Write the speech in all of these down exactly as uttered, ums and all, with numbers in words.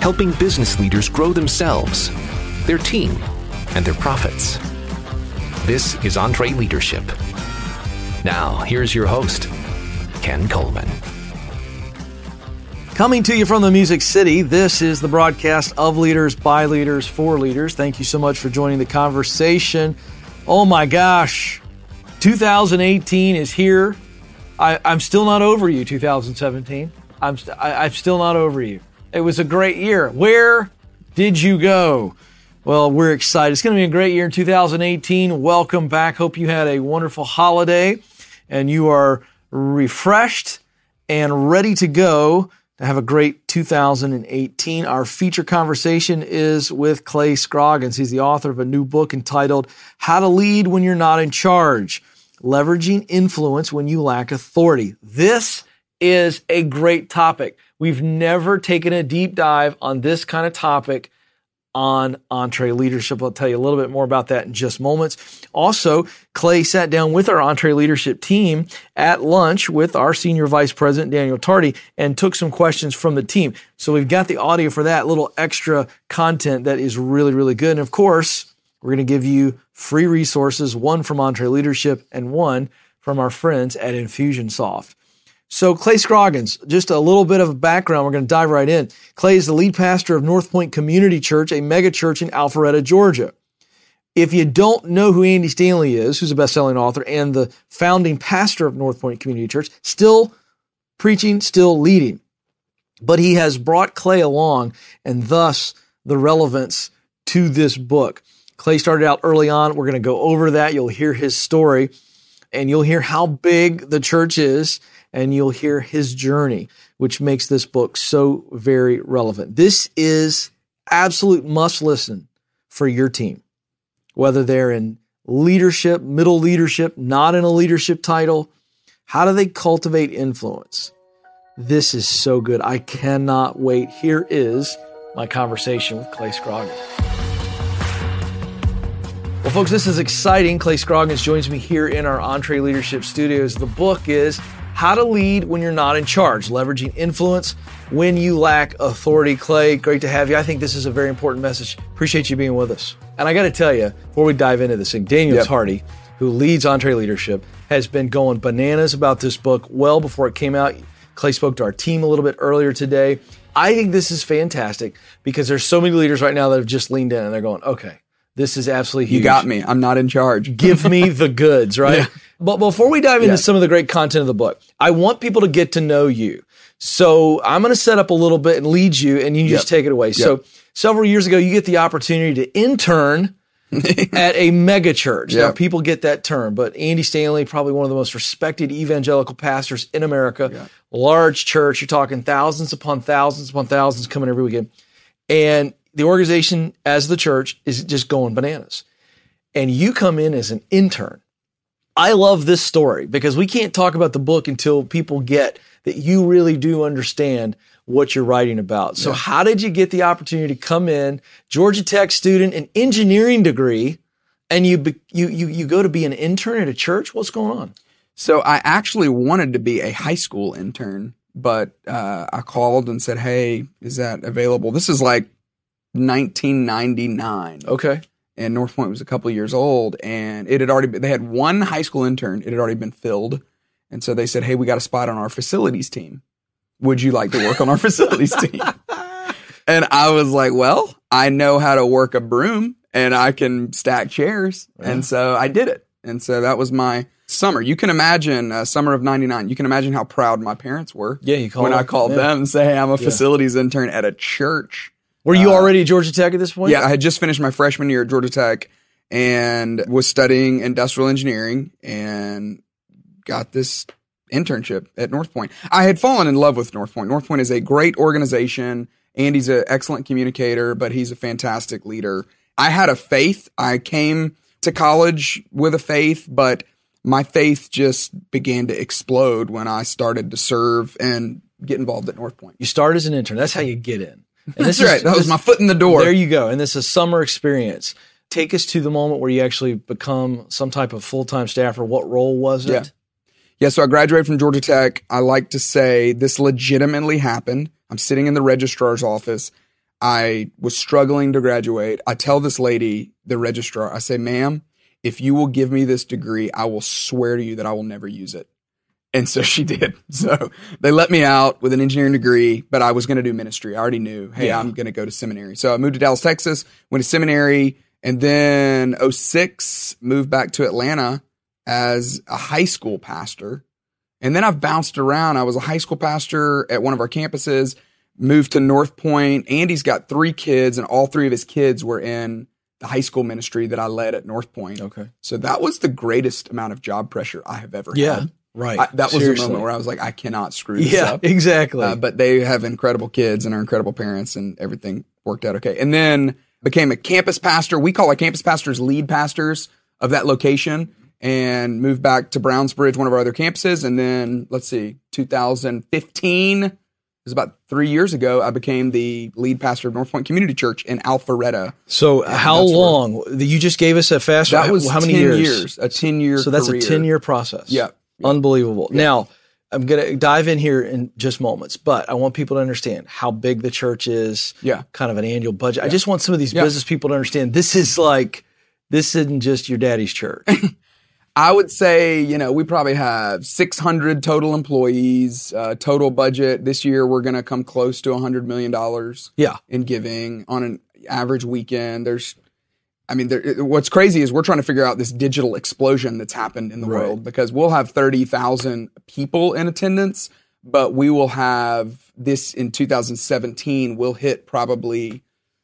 helping business leaders grow themselves, their team, and their profits. This is EntreLeadership. Now, here's your host, Ken Coleman. Coming to you from the Music City, this is the broadcast of Leaders, by Leaders, for Leaders. Thank you so much for joining the conversation. Oh my gosh, two thousand eighteen is here. I, I'm still not over you, two thousand seventeen. I'm, st- I, I'm still not over you. It was a great year. Where did you go? Well, we're excited. It's going to be a great year in two thousand eighteen. Welcome back. Hope you had a wonderful holiday and you are refreshed and ready to go to have a great two thousand eighteen. Our feature conversation is with Clay Scroggins. He's the author of a new book entitled How to Lead When You're Not in Charge, Leveraging Influence When You Lack Authority. This is a great topic. We've never taken a deep dive on this kind of topic on EntreLeadership. I'll tell you a little bit more about that in just moments. Also, Clay sat down with our EntreLeadership team at lunch with our Senior Vice President, Daniel Tardy, and took some questions from the team. So we've got the audio for that, little extra content that is really, really good. And of course, we're going to give you free resources, one from EntreLeadership and one from our friends at Infusionsoft. So Clay Scroggins, just a little bit of background. We're going to dive right in. Clay is the lead pastor of North Point Community Church, a mega church in Alpharetta, Georgia. If you don't know who Andy Stanley is, who's a best-selling author and the founding pastor of North Point Community Church, still preaching, still leading. But he has brought Clay along and thus the relevance to this book. Clay started out early on. We're going to go over that. You'll hear his story and you'll hear how big the church is. And you'll hear his journey, which makes this book so very relevant. This is absolute must listen for your team, whether they're in leadership, middle leadership, not in a leadership title. How do they cultivate influence? This is so good. I cannot wait. Here is my conversation with Clay Scroggins. Well, folks, this is exciting. Clay Scroggins joins me here in our EntreLeadership studios. The book is How to Lead When You're Not in Charge, Leveraging Influence When You Lack Authority. Clay, great to have you. I think this is a very important message. Appreciate you being with us. And I got to tell you, before we dive into this thing, Daniel yep. Tardy, who leads EntreLeadership, has been going bananas about this book well before it came out. Clay spoke to our team a little bit earlier today. I think this is fantastic because there's so many leaders right now that have just leaned in and they're going, okay, this is absolutely huge. You got me. I'm not in charge. Give me the goods, right? Yeah. But before we dive into yeah. some of the great content of the book, I want people to get to know you. So I'm going to set up a little bit and lead you, and you yep. just take it away. Yep. So several years ago, you get the opportunity to intern at a mega church. Yep. Now, people get that term, but Andy Stanley, probably one of the most respected evangelical pastors in America, yep. large church. You're talking thousands upon thousands upon thousands coming every weekend. And the organization, as the church, is just going bananas. And you come in as an intern. I love this story because we can't talk about the book until people get that you really do understand what you're writing about. So yeah. how did you get the opportunity to come in, Georgia Tech student, an engineering degree, and you you you you go to be an intern at a church? What's going on? So I actually wanted to be a high school intern, but uh, I called and said, hey, is that available? This is like nineteen ninety-nine. Okay. And North Point was a couple of years old, and it had already been, they had one high school intern. It had already been filled. And so they said, hey, we got a spot on our facilities team. Would you like to work on our facilities team? And I was like, well, I know how to work a broom and I can stack chairs. Yeah. And so I did it. And so that was my summer. You can imagine, uh, summer of ninety-nine, you can imagine how proud my parents were. Yeah, you called when them. I called yeah. them and say, hey, I'm a yeah. facilities intern at a church. Were you already at Georgia Tech at this point? Yeah, I had just finished my freshman year at Georgia Tech and was studying industrial engineering and got this internship at North Point. I had fallen in love with North Point. North Point is a great organization. Andy's an excellent communicator, but he's a fantastic leader. I had a faith. I came to college with a faith, but my faith just began to explode when I started to serve and get involved at North Point. You start as an intern. That's how you get in. And this That's is, right. That was my foot in the door. There you go. And this is a summer experience. Take us to the moment where you actually become some type of full-time staffer. What role was it? Yeah. Yeah, so I graduated from Georgia Tech. I like to say this legitimately happened. I'm sitting in the registrar's office. I was struggling to graduate. I tell this lady, the registrar, I say, ma'am, if you will give me this degree, I will swear to you that I will never use it. And so she did. So they let me out with an engineering degree, but I was going to do ministry. I already knew, hey, yeah. I'm going to go to seminary. So I moved to Dallas, Texas, went to seminary, and then oh six moved back to Atlanta as a high school pastor. And then I've bounced around. I was a high school pastor at one of our campuses, moved to North Point. Andy's got three kids, and all three of his kids were in the high school ministry that I led at North Point. Okay. So that was the greatest amount of job pressure I have ever yeah, had. Right. I, that was Seriously. the moment where I was like, I cannot screw this yeah, up. exactly. Uh, but they have incredible kids and are incredible parents, and everything worked out okay. And then became a campus pastor. We call our campus pastors lead pastors of that location, and moved back to Brownsbridge, one of our other campuses. And then, let's see, two thousand fifteen, it was about three years ago, I became the lead pastor of North Point Community Church in Alpharetta. So how long? Where, you just gave us a fast. That was how many ten years? years? A ten-year So that's career. a ten-year process. Yeah. Unbelievable. Yeah. Now, I'm going to dive in here in just moments, but I want people to understand how big the church is, yeah. kind of an annual budget. Yeah. I just want some of these yeah. business people to understand this is like, this isn't just your daddy's church. I would say, you know, we probably have six hundred total employees, uh, total budget. This year, we're going to come close to one hundred million dollars yeah. in giving on an average weekend. There's, I mean, there, what's crazy is we're trying to figure out this digital explosion that's happened in the right. world, because we'll have thirty thousand people in attendance, but we will have this in two thousand seventeen, we'll hit probably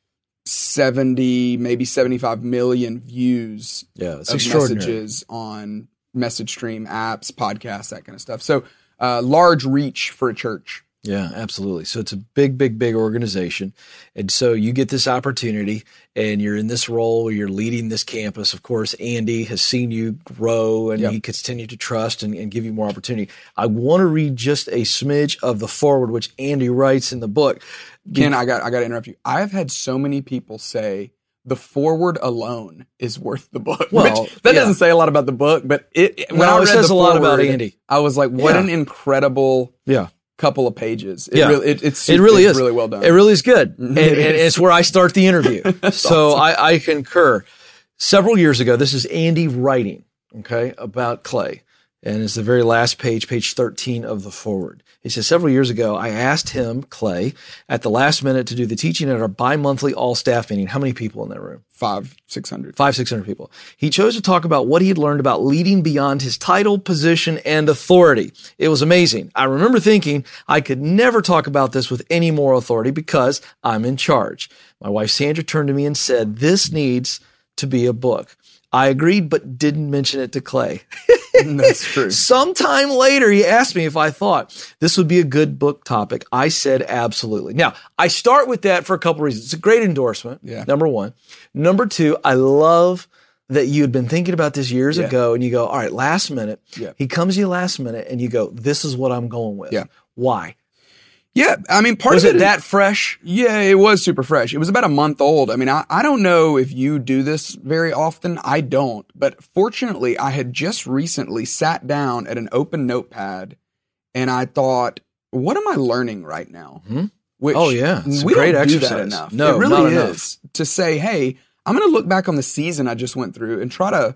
seventy, maybe seventy-five million views yeah, it's of extraordinary. messages on message stream apps, podcasts, that kind of stuff. So uh, large reach for a church. Yeah, absolutely. So it's a big, big, big organization. And so you get this opportunity and you're in this role where you're leading this campus. Of course, Andy has seen you grow and yep. he continues to trust and, and give you more opportunity. I want to read just a smidge of the foreword, which Andy writes in the book. Ken, I got, I got to interrupt you. I've had so many people say the foreword alone is worth the book. Well, Which, that yeah. doesn't say a lot about the book, but it, it when no, I read it says the a lot foreword, about Andy. I was like, what yeah. an incredible yeah. couple of pages. It yeah. really, it, it's, it really it's is really well done. It really is good. and, and it's where I start the interview. so awesome. I, I concur. Several years ago, this is Andy writing, okay, about Clay. And it's the very last page, page thirteen of the foreword. He says, several years ago, I asked him, Clay, at the last minute to do the teaching at our bi-monthly all-staff meeting. How many people in that room? Five, six hundred. Five, six hundred people. He chose to talk about what he had learned about leading beyond his title, position, and authority. It was amazing. I remember thinking I could never talk about this with any more authority because I'm in charge. My wife, Sandra, turned to me and said, this needs to be a book. I agreed, but didn't mention it to Clay. That's true. Sometime later, he asked me if I thought this would be a good book topic. I said absolutely. Now, I start with that for a couple reasons. It's a great endorsement, yeah. number one. Number two, I love that you had been thinking about this years yeah. ago, and you go, all right, last minute. Yeah. He comes to you last minute, and you go, this is what I'm going with. Yeah. Why? Yeah, I mean, part was of it that fresh? Yeah, it was super fresh. It was about a month old. I mean, I, I don't know if you do this very often. I don't. But fortunately, I had just recently sat down at an open notepad and I thought, what am I learning right now? Mm-hmm. Which oh, yeah. It's we a great don't exercise. do that enough. No, it really not is. enough. To say, hey, I'm going to look back on the season I just went through and try to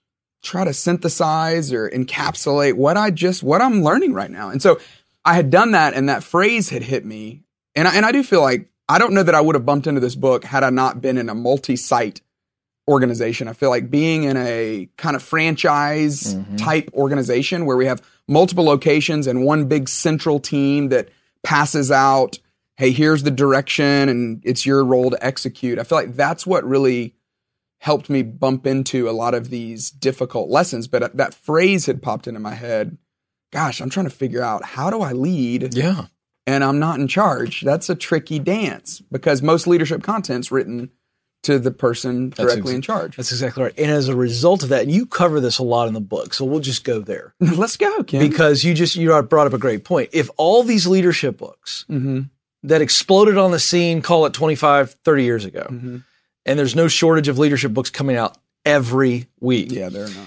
try to synthesize or encapsulate what I just, what I'm learning right now. And so I had done that, and that phrase had hit me. And I, and I do feel like, I don't know that I would have bumped into this book had I not been in a multi-site organization. I feel like being in a kind of franchise mm-hmm. type organization where we have multiple locations and one big central team that passes out, hey, here's the direction and it's your role to execute. I feel like that's what really helped me bump into a lot of these difficult lessons. But that phrase had popped into my head. Gosh, I'm trying to figure out, how do I lead? Yeah. And I'm not in charge. That's a tricky dance because most leadership content's written to the person directly exa- in charge. That's exactly right. And as a result of that, and you cover this a lot in the book, so we'll just go there. Let's go, Ken. Because you just, you brought up a great point. If all these leadership books mm-hmm. that exploded on the scene, call it twenty-five, thirty years ago, mm-hmm. and there's no shortage of leadership books coming out every week. Yeah, they're not.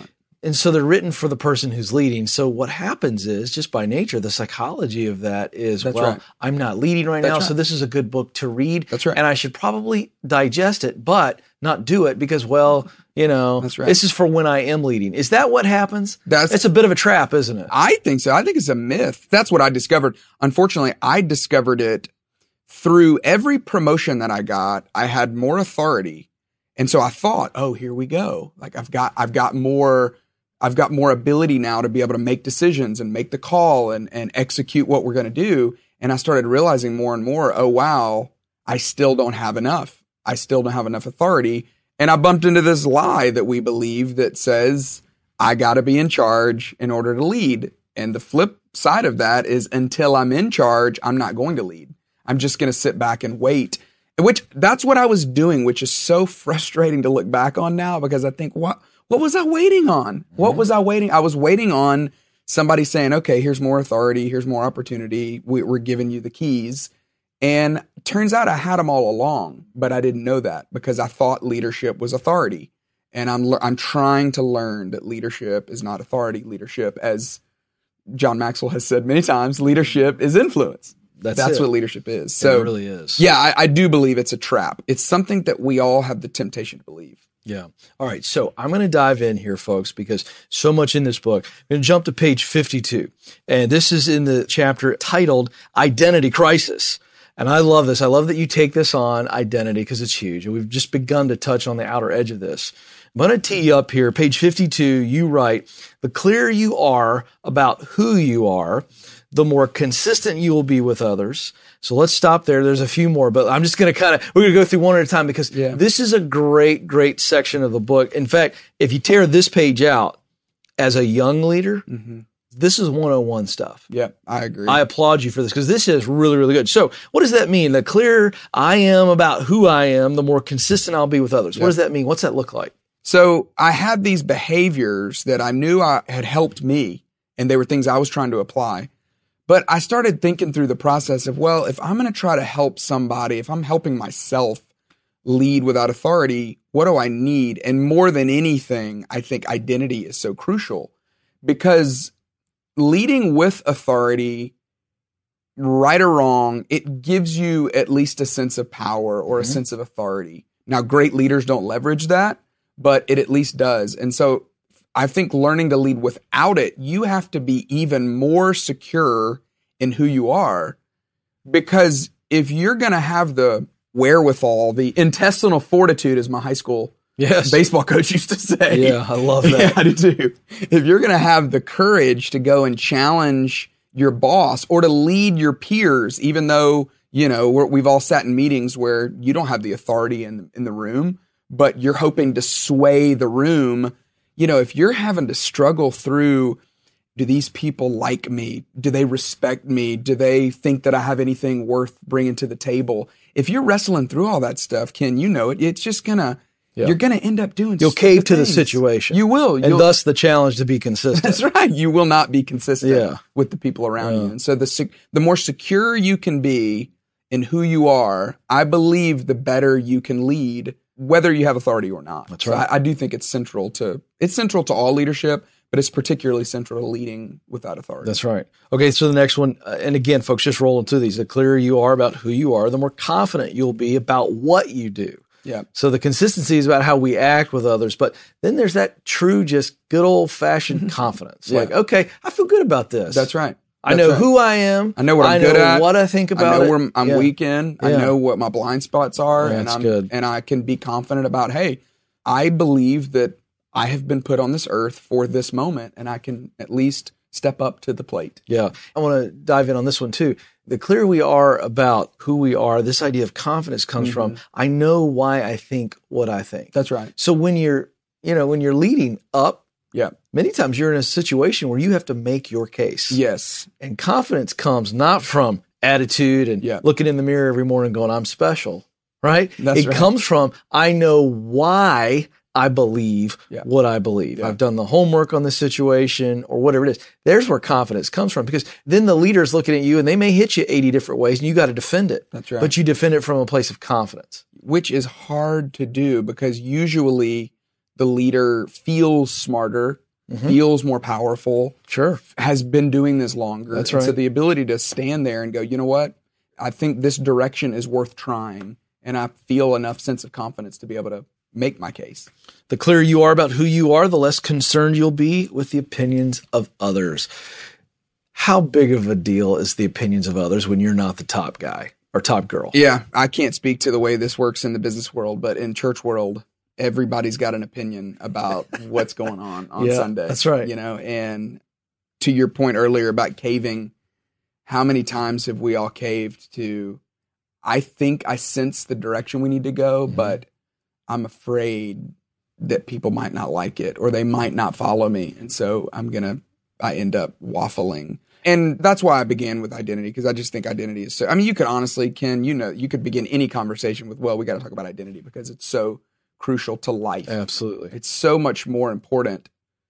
And so they're written for the person who's leading. So what happens is, just by nature, the psychology of that is, That's well, right. I'm not leading right That's now, right. so this is a good book to read. That's right. And I should probably digest it, but not do it because, well, you know, That's right. this is for when I am leading. Is that what happens? That's- it's a bit of a trap, isn't it? I think so. I think it's a myth. That's what I discovered. Unfortunately, I discovered it through every promotion that I got. I had more authority. And so I thought, oh, here we go. Like I've got, I've got more, I've got more ability now to be able to make decisions and make the call and, and execute what we're going to do. And I started realizing more and more, oh, wow, I still don't have enough. I still don't have enough authority. And I bumped into this lie that we believe that says, I got to be in charge in order to lead. And the flip side of that is until I'm in charge, I'm not going to lead. I'm just going to sit back and wait. Which that's what I was doing, which is so frustrating to look back on now because I think, what, what was I waiting on? What Mm-hmm. was I waiting? I was waiting on somebody saying, okay, here's more authority. Here's more opportunity. We, we're giving you the keys. And turns out I had them all along, but I didn't know that because I thought leadership was authority. And I'm, le- I'm trying to learn that leadership is not authority. Leadership, as John Maxwell has said many times, leadership is influence. That's That's it. what leadership is. So it really is. yeah, I, I do believe it's a trap. It's something that we all have the temptation to believe. Yeah. All right. So I'm going to dive in here, folks, because so much in this book. I'm going to jump to page fifty-two. And this is in the chapter titled Identity Crisis. And I love this. I love that you take this on, identity, because it's huge. And we've just begun to touch on the outer edge of this. I'm going to tee you up here. Page fifty-two, you write, the clearer you are about who you are, the more consistent you will be with others. So let's stop there. There's a few more, but I'm just going to kind of, we're going to go through one at a time because Yeah. this is a great, great section of the book. In fact, if you tear this page out as a young leader, Mm-hmm. this is one oh one stuff. Yeah, I agree. I applaud you for this because this is really, really good. So what does that mean? The clearer I am about who I am, the more consistent I'll be with others. What does that mean? What's that look like? So I had these behaviors that I knew I had helped me, and they were things I was trying to apply. But I started thinking through the process of, well, if I'm going to try to help somebody, if I'm helping myself lead without authority, what do I need? And more than anything, I think identity is so crucial because leading with authority, right or wrong, it gives you at least a sense of power or a sense of authority. Now, great leaders don't leverage that, but it at least does. And so I think learning to lead without it, you have to be even more secure in who you are. Because if you're going to have the wherewithal, the intestinal fortitude, as my high school Yes. baseball coach used to say. Yeah, I love that. Yeah, I do too. If you're going to have the courage to go and challenge your boss or to lead your peers, even though, you know, we're, we've all sat in meetings where you don't have the authority in, in the room, but you're hoping to sway the room. You know, if you're having to struggle through, do these people like me? Do they respect me? Do they think that I have anything worth bringing to the table? If you're wrestling through all that stuff, Ken, you know it. It's just gonna, Yeah. you're gonna end up doing. You'll stupid cave to the things. situation. You will, And You'll- thus the challenge to be consistent. That's right. You will not be consistent Yeah. with the people around you. And so the sec- the more secure you can be in who you are, I believe the better you can lead, whether you have authority or not. That's So right. I, I do think it's central to it's central to all leadership, but it's particularly central to leading without authority. That's right. Okay, so the next one, uh, and again, folks, just rolling through these. The clearer you are about who you are, the more confident you'll be about what you do. Yeah. So the consistency is about how we act with others, but then there's that true, just good old fashioned confidence. Yeah. Like, okay, I feel good about this. That's right. I That's know right. who I am. I know what I'm I good know at. what I think about I know it. where I'm Yeah. weak in. I Yeah. know what my blind spots are, Yeah, and that's I'm good. and I can be confident about. Hey, I believe that I have been put on this earth for this moment, and I can at least step up to the plate. Yeah. I want to dive in on this one too. The clearer we are about who we are, this idea of confidence comes from, I know why I think what I think. That's right. So when you're, you know, when you're leading up, Yeah. many times you're in a situation where you have to make your case. Yes. And confidence comes not from attitude and Yeah. looking in the mirror every morning going, I'm special, right? That's it right. comes from, I know why I believe Yeah. what I believe. Yeah. I've done the homework on the situation or whatever it is. There's where confidence comes from because then the leader's looking at you and they may hit you eighty different ways and you got to defend it. That's right. But you defend it from a place of confidence. Which is hard to do because usually the leader feels smarter Mm-hmm. feels more powerful, Sure. has been doing this longer. That's And right. so the ability to stand there and go, you know what? I think this direction is worth trying. And I feel enough sense of confidence to be able to make my case. The clearer you are about who you are, the less concerned you'll be with the opinions of others. How big of a deal is the opinions of others when you're not the top guy or top girl? Yeah, I can't speak to the way this works in the business world, but in church world, everybody's got an opinion about what's going on on Yeah, Sunday. that's right. You know, and to your point earlier about caving, how many times have we all caved to, I think I sense the direction we need to go, Mm-hmm. but I'm afraid that people might not like it or they might not follow me. And so I'm going to, I end up waffling. And that's why I began with identity, because I just think identity is so, I mean, you could honestly, Ken, you know, you could begin any conversation with, well, we got to talk about identity because it's so crucial to life. Absolutely. It's so much more important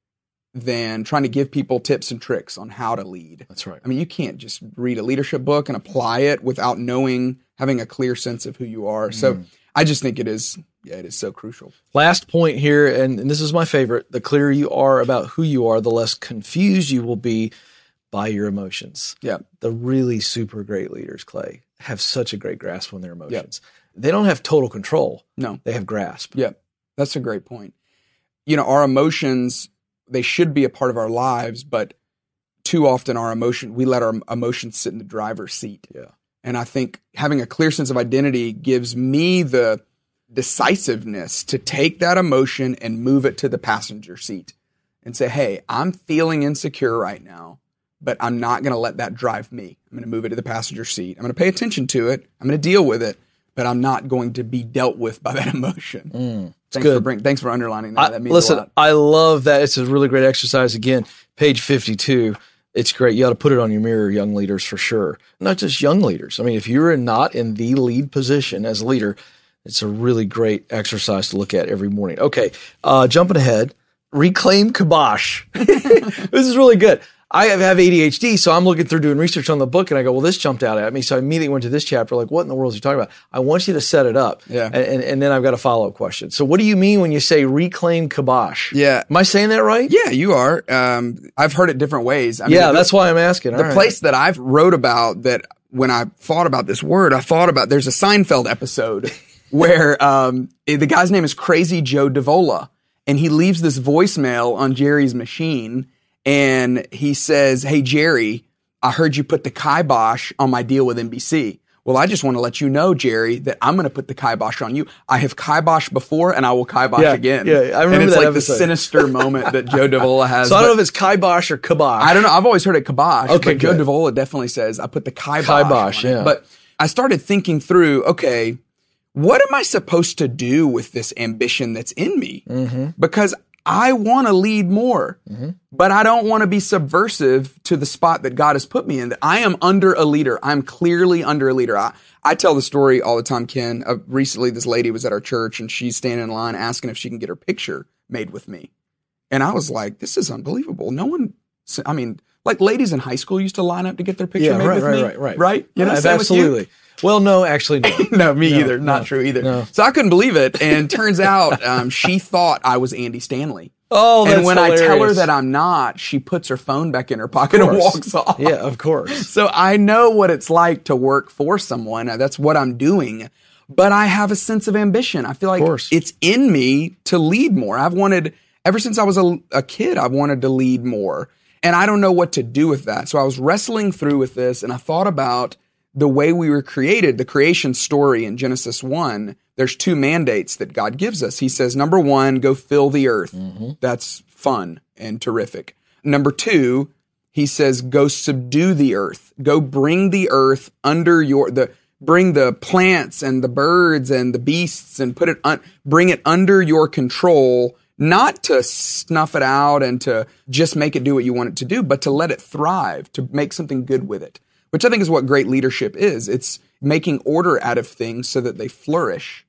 than trying to give people tips and tricks on how to lead. That's right. I mean, you can't just read a leadership book and apply it without knowing, having a clear sense of who you are. So Mm. I just think it is, yeah, it is so crucial. Last point here, and, and this is my favorite. The clearer you are about who you are, the less confused you will be by your emotions. Yeah. The really super great leaders, Clay, have such a great grasp on their emotions. They don't have total control. No. They have grasp. Yeah. That's a great point. You know, our emotions, they should be a part of our lives, but too often our emotion, we let our emotions sit in the driver's seat. Yeah. And I think having a clear sense of identity gives me the decisiveness to take that emotion and move it to the passenger seat and say, hey, I'm feeling insecure right now, but I'm not going to let that drive me. I'm going to move it to the passenger seat. I'm going to pay attention to it. I'm going to deal with it, but I'm not going to be dealt with by that emotion. Mm, thanks good. for bring, thanks for underlining that. I, that means listen, a lot. I love that. It's a really great exercise. Again, page fifty-two. It's great. You ought to put it on your mirror, young leaders, for sure. Not just young leaders. I mean, if you're not in the lead position as a leader, it's a really great exercise to look at every morning. Okay, uh, jumping ahead, reclaim kibosh. This is really good. I have A D H D, so I'm looking through doing research on the book, and I go, well, this jumped out at me. So I immediately went to this chapter, like, what in the world is he talking about? I want you to set it up. Yeah. And, and, and then I've got a follow-up question. So what do you mean when you say reclaim kibosh? Yeah. Am I saying that right? Yeah, you are. Um, I've heard it different ways. I mean, Yeah, the- that's why I'm asking. All The right. place that I've wrote about that when I thought about this word, I thought about, there's a Seinfeld episode where um, the guy's name is Crazy Joe Davola, and he leaves this voicemail on Jerry's machine, and he says, hey, Jerry, I heard you put the kibosh on my deal with N B C. Well, I just want to let you know, Jerry, that I'm going to put the kibosh on you. I have kiboshed before, and I will kibosh Yeah, again. yeah, I remember And it's that like episode. the sinister moment that Joe Davola has. So I don't but- know if it's kibosh or kibosh. I don't know. I've always heard it kibosh. Okay, but Joe good. Davola definitely says I put the kibosh. Kibosh, on it. yeah. But I started thinking through, okay, what am I supposed to do with this ambition that's in me? Mm-hmm. Because I want to lead more, Mm-hmm. but I don't want to be subversive to the spot that God has put me in. That I am under a leader. I'm clearly under a leader. I, I tell the story all the time, Ken. Uh, recently, this lady was at our church and she's standing in line asking if she can get her picture made with me. And I was like, this is unbelievable. No one, I mean, like ladies in high school used to line up to get their picture Yeah, made right, with right, me. right, right. Right? You know, Yeah, same with you? absolutely. Well, no, actually, no. No, me No, either. Not no, true either. no. So I couldn't believe it. And turns out um, she thought I was Andy Stanley. Oh, that's And when hilarious. I tell her that I'm not, she puts her phone back in her pocket and course. walks off. Yeah, of course. So I know what it's like to work for someone. That's what I'm doing. But I have a sense of ambition. I feel like course. it's in me to lead more. I've wanted, ever since I was a, a kid, I've wanted to lead more. And I don't know what to do with that. So I was wrestling through with this and I thought about the way we were created, the creation story in Genesis one. There's two mandates that God gives us. He says, number one, go fill the earth. Mm-hmm. That's fun and terrific. Number two, he says, go subdue the earth. Go bring the earth under your, the, bring the plants and the birds and the beasts and put it, un, bring it under your control, not to snuff it out and to just make it do what you want it to do, but to let it thrive, to make something good with it, which I think is what great leadership is. It's making order out of things so that they flourish.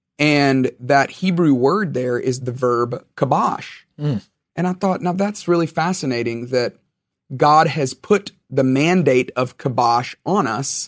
And that Hebrew word there is the verb kibosh. Mm. And I thought, now that's really fascinating that God has put the mandate of kibosh on us,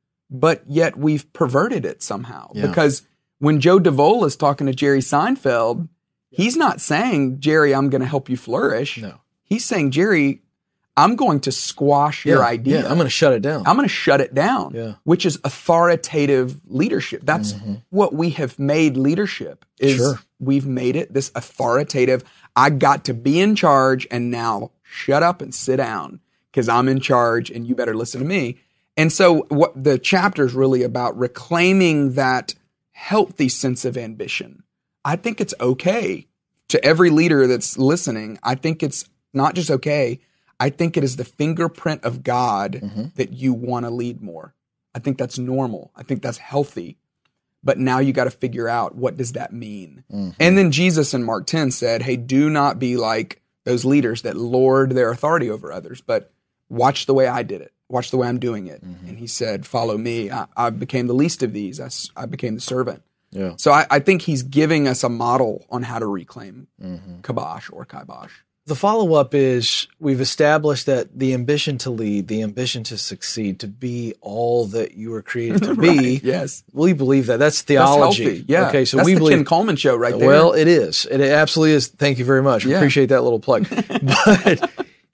but yet we've perverted it somehow. Yeah. Because when Joe Davola is talking to Jerry Seinfeld, He's not saying, Jerry, I'm going to help you flourish. No. He's saying, Jerry, I'm going to squash your Yeah, idea. yeah, I'm going to shut it down. I'm going to shut it down, Yeah. which is authoritative leadership. That's Mhm. what we have made leadership is Sure. we've made it this authoritative, I got to be in charge and now shut up and sit down because I'm in charge and you better listen to me. And so what the chapter is really about reclaiming that healthy sense of ambition. I think it's okay to every leader that's listening. I think it's not just okay. I think it is the fingerprint of God Mm-hmm. that you want to lead more. I think that's normal. I think that's healthy. But now you got to figure out, what does that mean? Mm-hmm. And then Jesus in Mark ten said, hey, do not be like those leaders that lord their authority over others, but watch the way I did it. Watch the way I'm doing it. Mm-hmm. And he said, follow me. I, I became the least of these. I, s- I became the servant. Yeah. So I, I think he's giving us a model on how to reclaim Mm-hmm. kibosh or kibosh. The follow-up is we've established that the ambition to lead, the ambition to succeed, to be all that you were created to be. Right, yes. We believe that. That's That's theology. healthy. Yeah. Okay, so That's we the believe Ken Coleman show right there. Well, it is. It absolutely is. Thank you very much. Yeah. Appreciate that little plug. but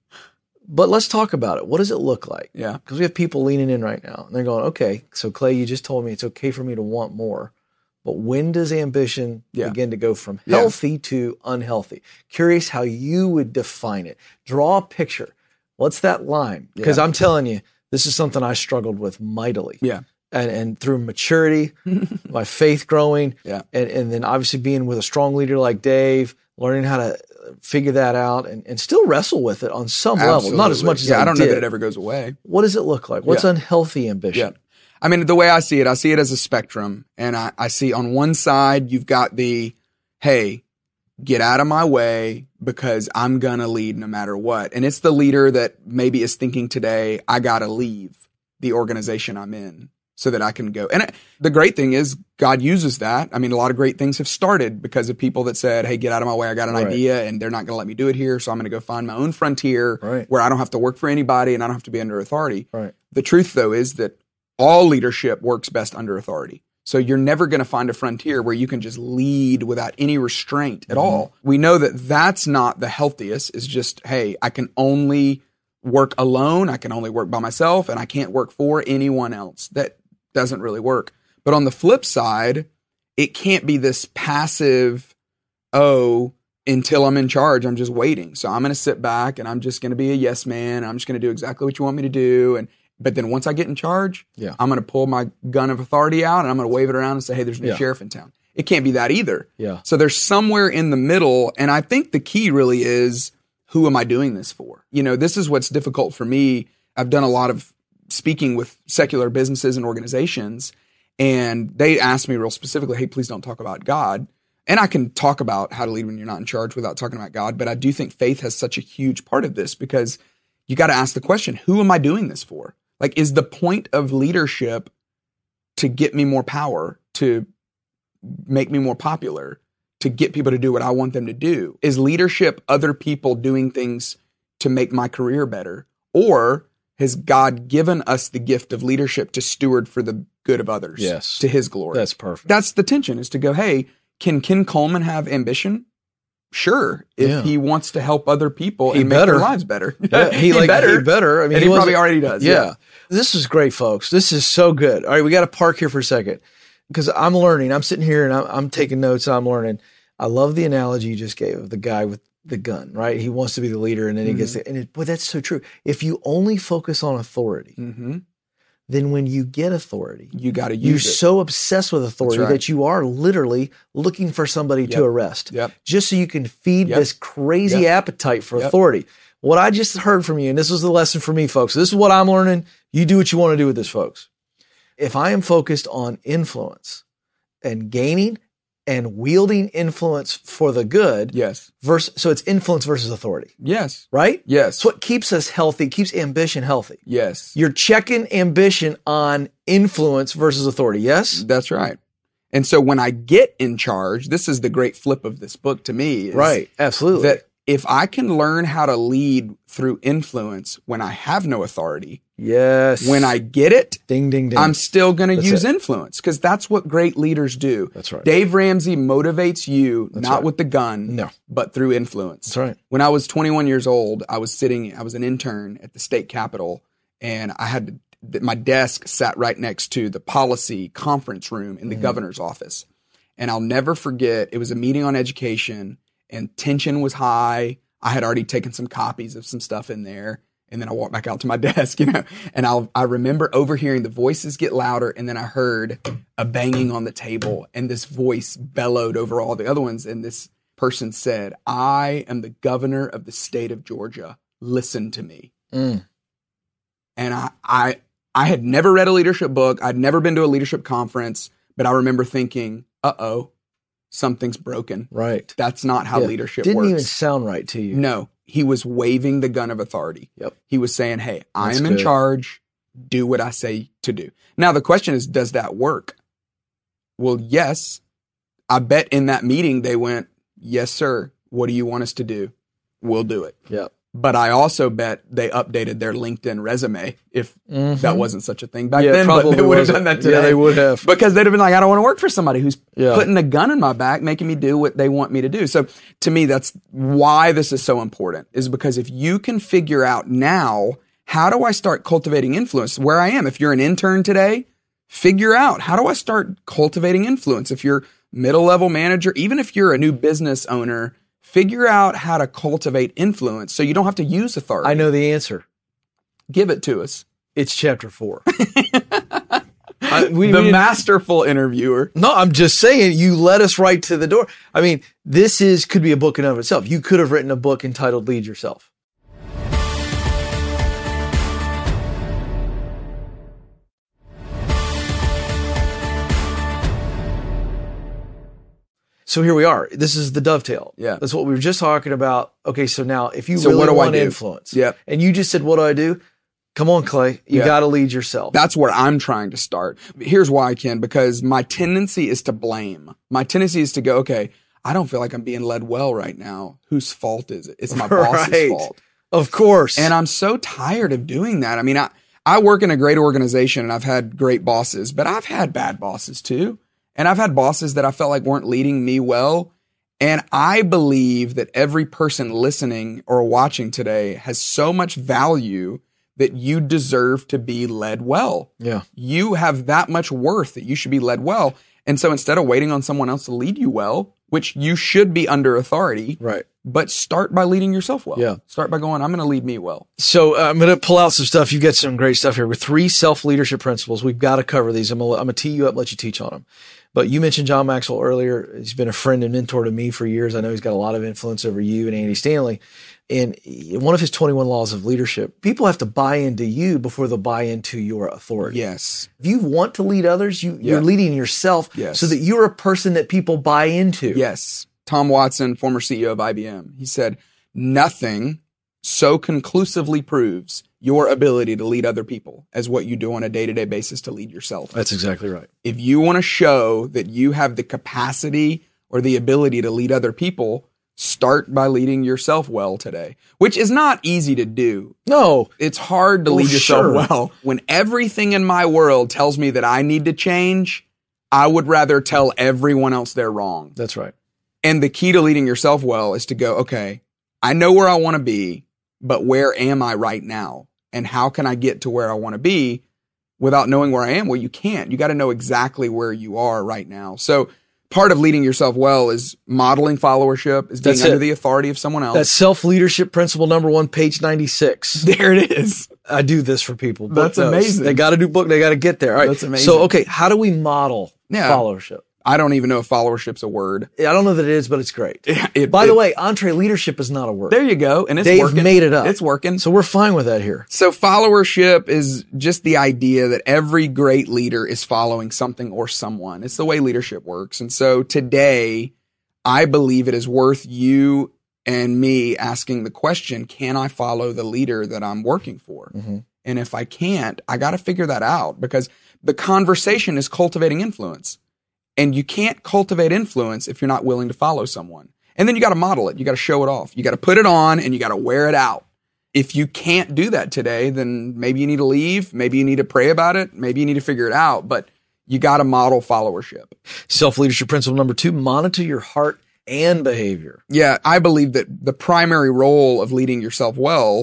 but let's talk about it. What does it look like? Yeah. Because we have people leaning in right now and they're going, okay, so Clay, you just told me it's okay for me to want more. But when does ambition Yeah. begin to go from Yeah. healthy to unhealthy? Curious how you would define it. Draw a picture. What's that line? Because Yeah. I'm telling you, this is something I struggled with mightily. Yeah. And, and through maturity, my faith growing, Yeah. and, and then obviously being with a strong leader like Dave, learning how to figure that out and, and still wrestle with it on some level. Not as Absolutely. much as yeah, I, I don't did. know that it ever goes away. What does it look like? What's Yeah. unhealthy ambition? Yeah. I mean, the way I see it, I see it as a spectrum. And I, I see on one side, you've got the, hey, get out of my way because I'm going to lead no matter what. And it's the leader that maybe is thinking today, I got to leave the organization I'm in so that I can go. And it, the great thing is God uses that. I mean, a lot of great things have started because of people that said, hey, get out of my way. I got an Right. idea and they're not going to let me do it here. So I'm going to go find my own frontier Right. where I don't have to work for anybody and I don't have to be under authority. Right. The truth, though, is that all leadership works best under authority. So you're never going to find a frontier where you can just lead without any restraint at Mm-hmm. all. We know that that's not the healthiest. Is just, hey, I can only work alone. I can only work by myself and I can't work for anyone else. That doesn't really work. But on the flip side, it can't be this passive, oh, until I'm in charge, I'm just waiting. So I'm going to sit back and I'm just going to be a yes man. I'm just going to do exactly what you want me to do. And but then once I get in charge, Yeah. I'm going to pull my gun of authority out and I'm going to wave it around and say, hey, there's no Yeah. sheriff in town. It can't be that either. Yeah. So there's somewhere in the middle. And I think the key really is, who am I doing this for? You know, this is what's difficult for me. I've done a lot of speaking with secular businesses and organizations, and they ask me real specifically, hey, please don't talk about God. And I can talk about how to lead when you're not in charge without talking about God. But I do think faith has such a huge part of this because you got to ask the question, who am I doing this for? Like, is the point of leadership to get me more power, to make me more popular, to get people to do what I want them to do? Is leadership other people doing things to make my career better? Or has God given us the gift of leadership to steward for the good of others? Yes. To his glory. That's perfect. That's the tension, is to go, hey, can Ken Coleman have ambition? Sure. If Yeah. he wants to help other people He and better. make their lives better. Yeah, he, like, better. He better. I mean, And he, wasn't- probably already does. Yeah. Yeah. This is great, folks. This is so good. All right, we got to park here for a second because I'm learning. I'm sitting here and I'm, I'm taking notes. I'm learning. I love the analogy you just gave of the guy with the gun, right? He wants to be the leader and then he gets Mm-hmm. the, and it, boy, that's so true. If you only focus on authority, Mm-hmm. then when you get authority, You got to you're use it. so obsessed with authority That's right. that you are literally looking for somebody to Yep. arrest Yep. just so you can feed Yep. this crazy Yep. appetite for Yep. authority. What I just heard from you, and this was the lesson for me, folks. This is what I'm learning. You do what you want to do with this, folks. If I am focused on influence and gaining and wielding influence for the good, Yes. versus, so it's influence versus authority, Yes. right? Yes. It's what keeps us healthy, keeps ambition healthy. Yes. You're checking ambition on influence versus authority, yes? That's right. And so when I get in charge, this is the great flip of this book to me. Is Right, absolutely. That if I can learn how to lead through influence when I have no authority, Yes. When I get it, ding, ding, ding. I'm still going to That's use it. influence because that's what great leaders do. That's right. Dave Ramsey motivates you That's not right. with the gun, No. but through influence. That's right. When I was twenty-one years old, I was sitting, I was an intern at the state capitol, and I had to, my desk sat right next to the policy conference room in the Mm-hmm. governor's office. And I'll never forget, it was a meeting on education, and tension was high. I had already taken some copies of some stuff in there. And then I walked back out to my desk, you know, and I'll, I remember overhearing the voices get louder. And then I heard a banging on the table, and this voice bellowed over all the other ones. And this person said, I am the governor of the state of Georgia. Listen to me. Mm. And I, I, I had never read a leadership book. I'd never been to a leadership conference, but I remember thinking, uh oh, something's broken. Right. That's not how Yeah. leadership Didn't works. even sound right to you. No, he was waving the gun of authority. Yep. He was saying, hey, I That's am in good. charge. Do what I say to do. Now, the question is, does that work? Well, yes. I bet in that meeting they went, yes, sir. What do you want us to do? We'll do it. Yep. But I also bet they updated their LinkedIn resume if Mhm. that wasn't such a thing back Yeah, then. But probably they would have wasn't. done that today. Yeah, they would have. Because they'd have been like, I don't want to work for somebody who's Yeah. putting a gun in my back, making me do what they want me to do. So to me, that's why this is so important, is because if you can figure out now, how do I start cultivating influence where I am? If you're an intern today, figure out, how do I start cultivating influence? If you're middle level manager, even if you're a new business owner, figure out how to cultivate influence so you don't have to use authority. I know the answer. Give it to us. It's chapter four. I, we, The we- masterful interviewer. No, I'm just saying you led us right to the door. I mean, this is could be a book in and of itself. You could have written a book entitled Lead Yourself. So here we are. This is the dovetail. Yeah. That's what we were just talking about. Okay, so now if you So really what do I want do? influence, Yep. and you just said, what do I do? Come on, Clay. You Yeah. got to lead yourself. That's where I'm trying to start. Here's why I can, because my tendency is to blame. My tendency is to go, okay, I don't feel like I'm being led well right now. Whose fault is it? It's my boss's Right. fault. Of course. And I'm so tired of doing that. I mean, I, I work in a great organization and I've had great bosses, but I've had bad bosses too. And I've had bosses that I felt like weren't leading me well. And I believe that every person listening or watching today has so much value that you deserve to be led well. yeah. You have that much worth that you should be led well. And so instead of waiting on someone else to lead you well, which you should be under authority, Right. but start by leading yourself well. Yeah. Start by going, I'm going to lead me well. So uh, I'm going to pull out some stuff. You've got some great stuff here with three self-leadership principles. We've got to cover these. I'm going to, I'm going to tee you up, let you teach on them. But you mentioned John Maxwell earlier. He's been a friend and mentor to me for years. I know he's got a lot of influence over you and Andy Stanley. And one of his twenty-one laws of leadership, people have to buy into you before they'll buy into your authority. Yes. If you want to lead others, you, Yeah. you're leading yourself Yes. so that you're a person that people buy into. Yes. Tom Watson, former C E O of I B M, he said, nothing so conclusively proves your ability to lead other people as what you do on a day-to-day basis to lead yourself. That's exactly right. If you want to show that you have the capacity or the ability to lead other people, start by leading yourself well today, which is not easy to do. No. It's hard to Well, lead yourself sure. well. When everything in my world tells me that I need to change, I would rather tell everyone else they're wrong. That's right. And the key to leading yourself well is to go, okay, I know where I want to be, but where am I right now? And how can I get to where I want to be without knowing where I am? Well, you can't. You got to know exactly where you are right now. So part of leading yourself well is modeling followership, is being That's under it. the authority of someone else. That's self-leadership principle number one, page ninety-six. There it is. I do this for people. Book That's notes. amazing. They got to do book. They got to get there. All right. That's amazing. So, okay. How do we model Yeah. followership? I don't even know if followership's a word. I don't know that it is, but it's great. It- By it- the way, entree leadership is not a word. There you go. And it's They've working. made it up. It's working. So we're fine with that here. So followership is just the idea that every great leader is following something or someone. It's the way leadership works. And so today, I believe it is worth you and me asking the question, can I follow the leader that I'm working for? Mm-hmm. And if I can't, I got to figure that out, because the conversation is cultivating influence. And you can't cultivate influence if you're not willing to follow someone. And then you got to model it. You got to show it off. You got to put it on and you got to wear it out. if you can't do that today, then maybe you need to leave. Maybe you need to pray about it. Maybe you need to figure it out. But you got to model followership. Self-leadership principle number two, monitor your heart and behavior. Yeah, I believe that the primary role of leading yourself well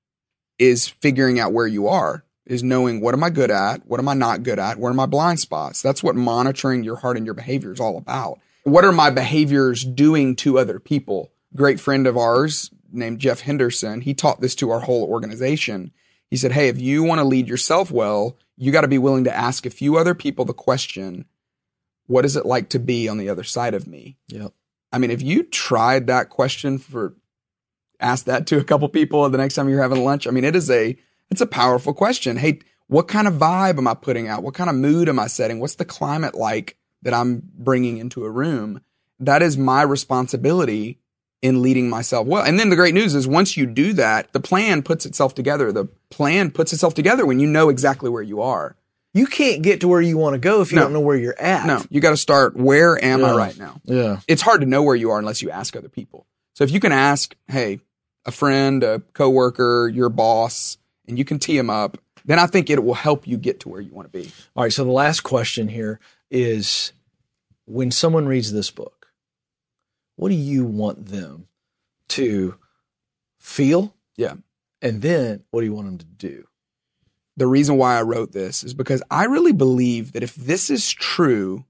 is figuring out where you are, is knowing what am I good at? What am I not good at? Where are my blind spots? That's what monitoring your heart and your behavior is all about. What are my behaviors doing to other people? Great friend of ours named Jeff Henderson, he taught this to our whole organization. He said, hey, if you want to lead yourself well, you got to be willing to ask a few other people the question, what is it like to be on the other side of me? Yep. I mean, if you tried that question for, ask that to a couple people the next time you're having lunch, I mean, it is a, it's a powerful question. Hey, what kind of vibe am I putting out? What kind of mood am I setting? What's the climate like that I'm bringing into a room? That is my responsibility in leading myself well. And then the great news is once you do that, the plan puts itself together. The plan puts itself together when you know exactly where you are. You can't get to where you want to go if you No. don't know where you're at. No, you got to start, where am Yeah. I right now? Yeah. It's hard to know where you are unless you ask other people. So if you can ask, hey, a friend, a coworker, your boss, and you can tee them up, then I think it will help you get to where you want to be. All right. So the last question here is, when someone reads this book, what do you want them to feel? Yeah. And then what do you want them to do? The reason why I wrote this is because I really believe that if this is true,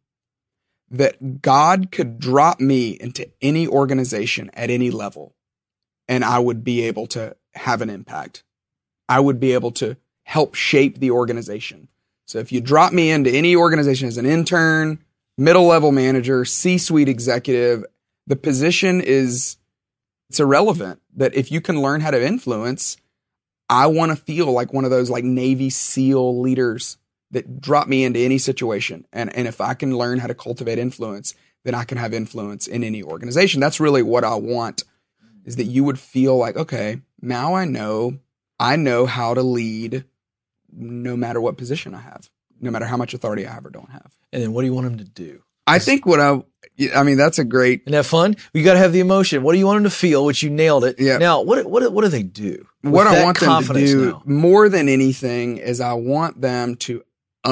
that God could drop me into any organization at any level and I would be able to have an impact. I would be able to help shape the organization. So if you drop me into any organization as an intern, middle level manager, C-suite executive, the position is, it's irrelevant. That if you can learn how to influence, I want to feel like one of those like Navy SEAL leaders that drop me into any situation. And, and if I can learn how to cultivate influence, then I can have influence in any organization. That's really what I want, is that you would feel like, okay, now I know, I know how to lead no matter what position I have, no matter how much authority I have or don't have. And then what do you want them to do? I think what I, I mean, that's a great, Isn't that fun? You got to have the emotion. What do you want them to feel? Which you nailed it. Yeah. Now, what what what do they do? what With I that want them to confidence do now? more than anything is I want them to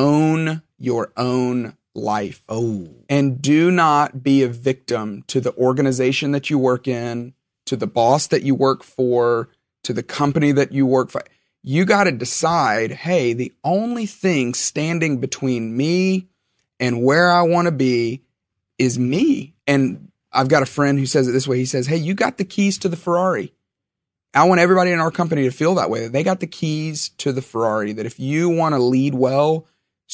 own your own life. Oh, And do not be a victim to the organization that you work in, to the boss that you work for, to the company that you work for. You got to decide, hey, the only thing standing between me and where I want to be is me. And I've got a friend who says it this way. He says, hey, you got the keys to the Ferrari. I want everybody in our company to feel that way. That they got the keys to the Ferrari, that if you want to lead well,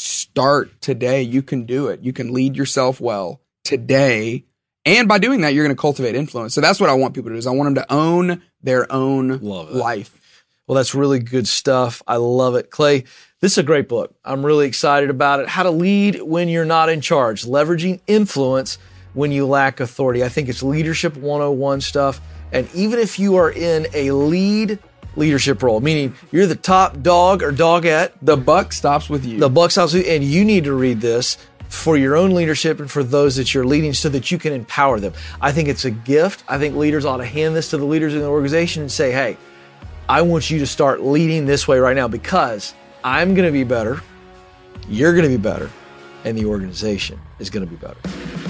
start today. You can do it. You can lead yourself well today. And by doing that, you're going to cultivate influence. So that's what I want people to do, is I want them to own their own Love it. life. well, that's really good stuff. I love it. Clay, this is a great book. I'm really excited about it. How to Lead When You're Not in Charge, Leveraging Influence When You Lack Authority. I think it's leadership one oh one stuff. And even if you are in a lead leadership role, meaning you're the top dog or dogette, The buck stops with you. the buck stops with you, and you need to read this for your own leadership and for those that you're leading so that you can empower them. I think it's a gift. I think leaders ought to hand this to the leaders in the organization and say, hey, I want you to start leading this way right now, because I'm going to be better, you're going to be better, and the organization is going to be better.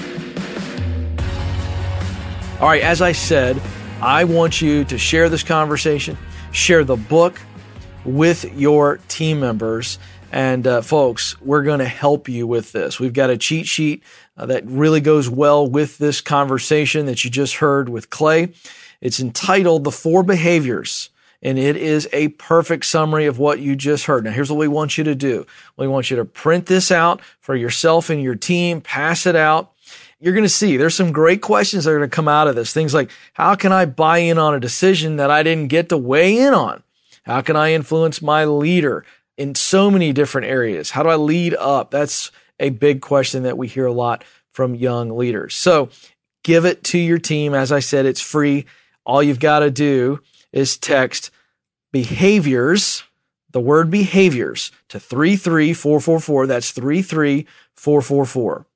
All right, as I said, I want you to share this conversation, share the book with your team members. And uh, folks, we're going to help you with this. We've got a cheat sheet uh, that really goes well with this conversation that you just heard with Clay. It's entitled The Four Behaviors, and it is a perfect summary of what you just heard. Now, here's what we want you to do. We want you to print this out for yourself and your team, pass it out. You're going to see there's some great questions that are going to come out of this. Things like, how can I buy in on a decision that I didn't get to weigh in on? How can I influence my leader in so many different areas? How do I lead up? That's a big question that we hear a lot from young leaders. So give it to your team. As I said, it's free. All you've got to do is text behaviors, the word behaviors, to three three four four four. That's three three four four four.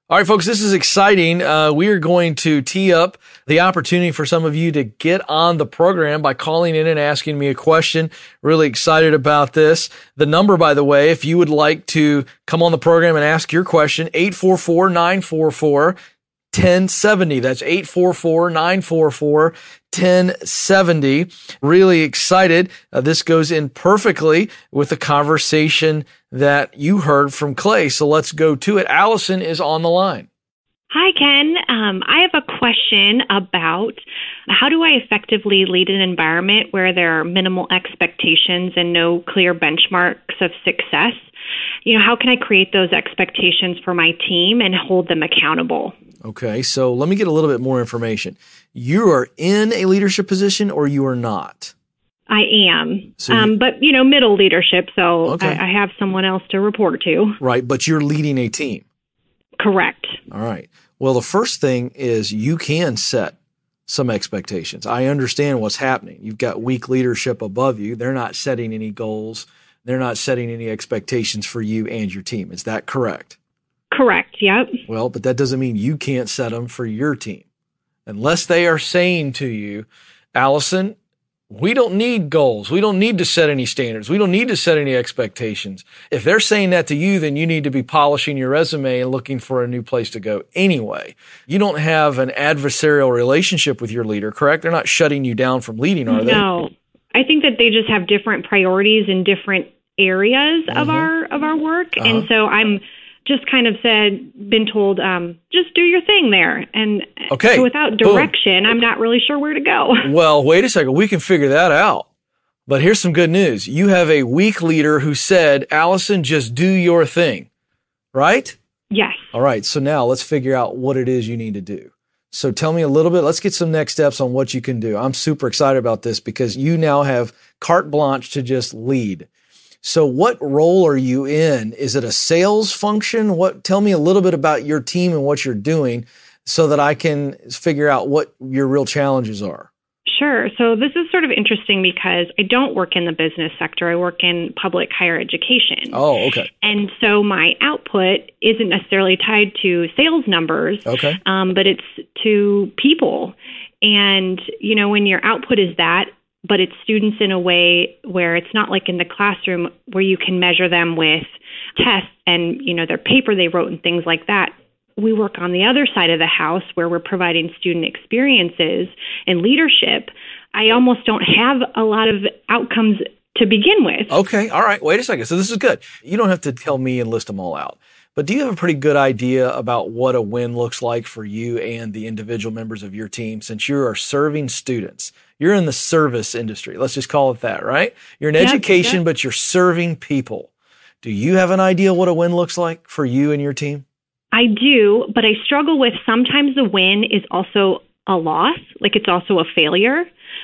All right, folks, this is exciting. Uh, we are going to tee up the opportunity for some of you to get on the program by calling in and asking me a question. Really excited about this. The number, by the way, if you would like to come on the program and ask your question, eight four four, nine four four, one oh seven oh. That's eight four four, nine four four, one oh seven oh. Really excited. Uh, this goes in perfectly with the conversation that you heard from Clay. So let's go to it. Allison is on the line. Hi, Ken. Um, I have a question about how do I effectively lead an environment where there are minimal expectations and no clear benchmarks of success? You know, how can I create those expectations for my team and hold them accountable? Okay, so let me get a little bit more information. You are in a leadership position or you are not? I am, so um, but, you know, middle leadership, so okay. I, I have someone else to report to. Right, but you're leading a team. Correct. All right. Well, the first thing is you can set some expectations. I understand what's happening. You've got weak leadership above you. They're not setting any goals. They're not setting any expectations for you and your team. Is that correct? Correct, yep. Well, but that doesn't mean you can't set them for your team. Unless they are saying to you, Allison, we don't need goals. We don't need to set any standards. We don't need to set any expectations. If they're saying that to you, then you need to be polishing your resume and looking for a new place to go anyway. You don't have an adversarial relationship with your leader, correct? They're not shutting you down from leading, are they? No. I think that they just have different priorities in different areas mm-hmm. of our of our work. Uh-huh. And so I'm just kind of said, been told, um, just do your thing there. And okay. so without direction, Boom. I'm not really sure where to go. Well, wait a second. We can figure that out. But here's some good news. You have a weak leader who said, Allison, just do your thing, right? Yes. All right. So now let's figure out what it is you need to do. So tell me a little bit. Let's get some next steps on what you can do. I'm super excited about this because you now have carte blanche to just lead. So what role are you in? Is it a sales function? What? Tell me a little bit about your team and what you're doing so that I can figure out what your real challenges are. Sure. So this is sort of interesting because I don't work in the business sector. I work in public higher education. Oh, okay. And so my output isn't necessarily tied to sales numbers, okay. um, but it's to people. And, you know, when your output is that, but it's students in a way where it's not like in the classroom where you can measure them with tests and, you know, their paper they wrote and things like that. We work on the other side of the house where we're providing student experiences and leadership. I almost don't have a lot of outcomes to begin with. Okay. All right. Wait a second. So this is good. You don't have to tell me and list them all out. But do you have a pretty good idea about what a win looks like for you and the individual members of your team since you are serving students? You're in the service industry. Let's just call it that, right? You're in yep, education, yep. but you're serving people. Do you have an idea what a win looks like for you and your team? I do, but I struggle with sometimes the win is also a loss, like it's also a failure.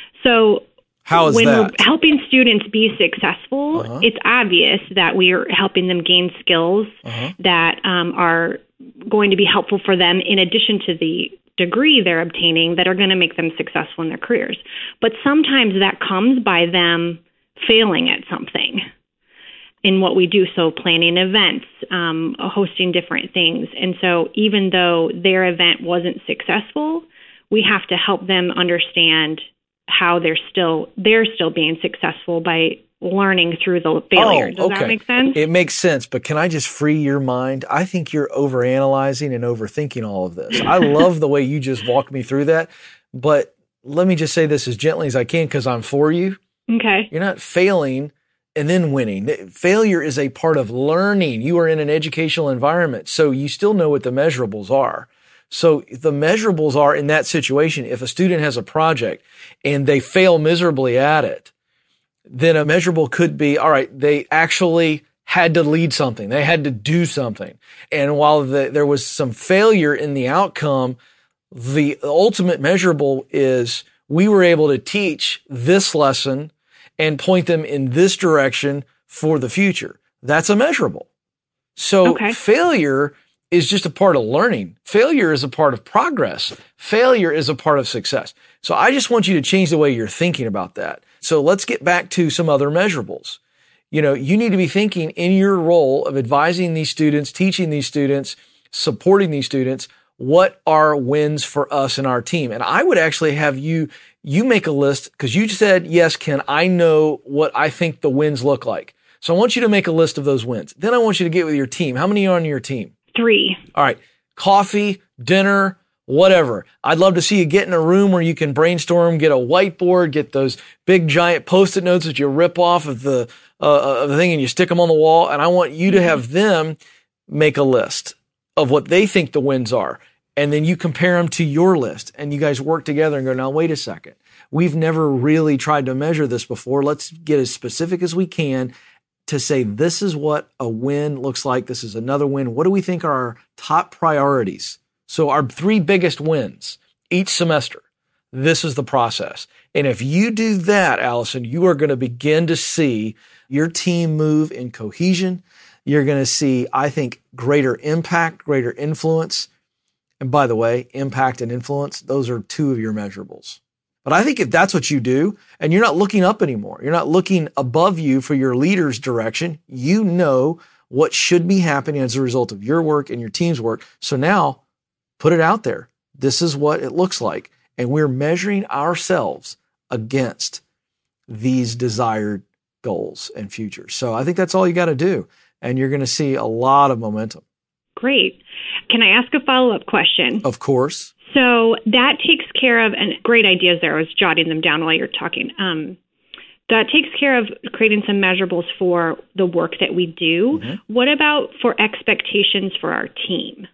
So how is when that? we're helping students be successful, uh-huh. it's obvious that we are helping them gain skills uh-huh. that um, are going to be helpful for them in addition to the degree they're obtaining that are going to make them successful in their careers. But sometimes that comes by them failing at something in what we do. So planning events, um, hosting different things. And so even though their event wasn't successful, we have to help them understand how they're still they're still being successful by learning through the failure. Oh, Does okay. that make sense? It makes sense, but can I just free your mind? I think you're overanalyzing and overthinking all of this. I love the way you just walked me through that, but let me just say this as gently as I can because I'm for you. Okay. You're not failing and then winning. Failure is a part of learning. You are in an educational environment, so you still know what the measurables are. So the measurables are in that situation, if a student has a project and they fail miserably at it, then a measurable could be, all right, they actually had to lead something. They had to do something. And while the, there was some failure in the outcome, the ultimate measurable is we were able to teach this lesson and point them in this direction for the future. That's a measurable. So okay. failure is just a part of learning. Failure is a part of progress. Failure is a part of success. So I just want you to change the way you're thinking about that. So let's get back to some other measurables. You know, you need to be thinking in your role of advising these students, teaching these students, supporting these students, what are wins for us and our team? And I would actually have you, you make a list, because you said, yes, Ken, I know what I think the wins look like. So I want you to make a list of those wins. Then I want you to get with your team. How many are on your team? Three. All right. Coffee, dinner, whatever. I'd love to see you get in a room where you can brainstorm, get a whiteboard, get those big giant Post-it notes that you rip off of the, uh, of the thing and you stick them on the wall. And I want you to have them make a list of what they think the wins are. And then you compare them to your list and you guys work together and go, now, wait a second. We've never really tried to measure this before. Let's get as specific as we can to say, this is what a win looks like. This is another win. What do we think are our top priorities? So our three biggest wins each semester. This is the process. And if you do that, Allison, you are going to begin to see your team move in cohesion. You're going to see, I think, greater impact, greater influence. And by the way, impact and influence, those are two of your measurables. But I think if that's what you do, and you're not looking up anymore, you're not looking above you for your leader's direction, you know what should be happening as a result of your work and your team's work. So now, put it out there. This is what it looks like. And we're measuring ourselves against these desired goals and futures. So I think that's all you got to do. And you're going to see a lot of momentum. Great. Can I ask a follow-up question? Of course. So that takes care of, and great ideas there. I was jotting them down while you're talking. Um, that takes care of creating some measurables for the work that we do. Mm-hmm. What about for expectations for our team?